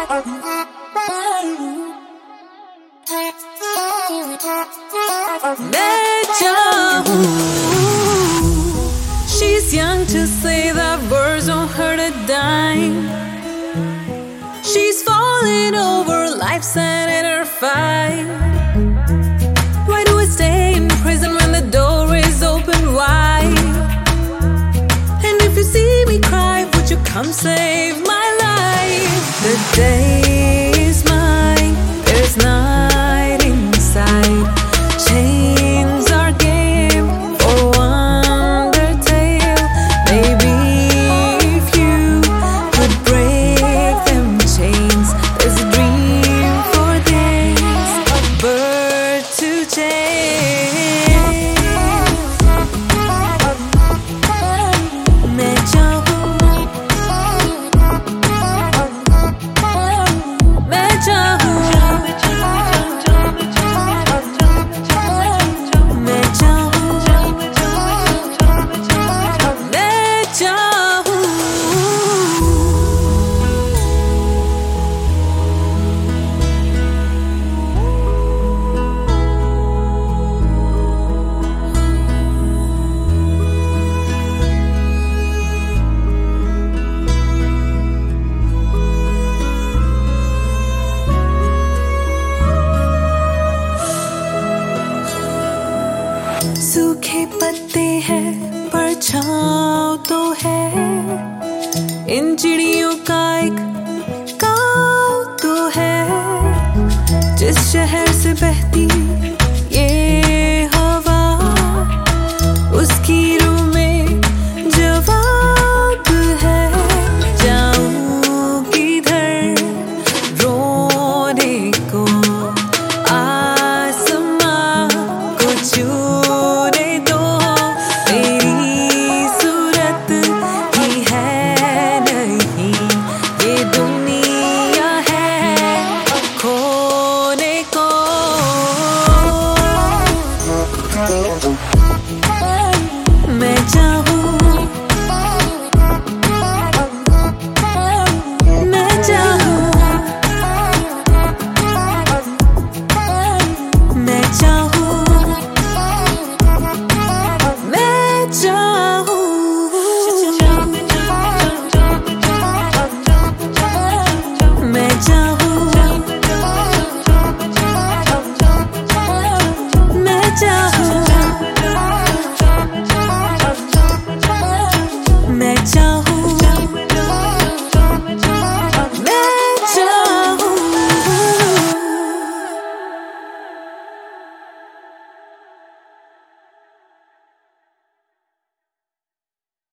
मैं चाहूँ. She's young to say that words don't hurt a dime. She's falling over life's at her fight. Why do I stay in prison when the door is open wide? And if you see me cry, would you come save my life? The day is mine, there's night inside. Chains are game for wonder tale. Maybe if you could break them chains, there's a dream for days, a bird to chase. मैं चाहूँ, मैं चाहूँ, मैं चाहूँ, मैं चाहूँ. सूखे पत्ते हैं पर छाँव तो है. इन चिड़ियों का एक गाँव तो है. जिस शहर से बहती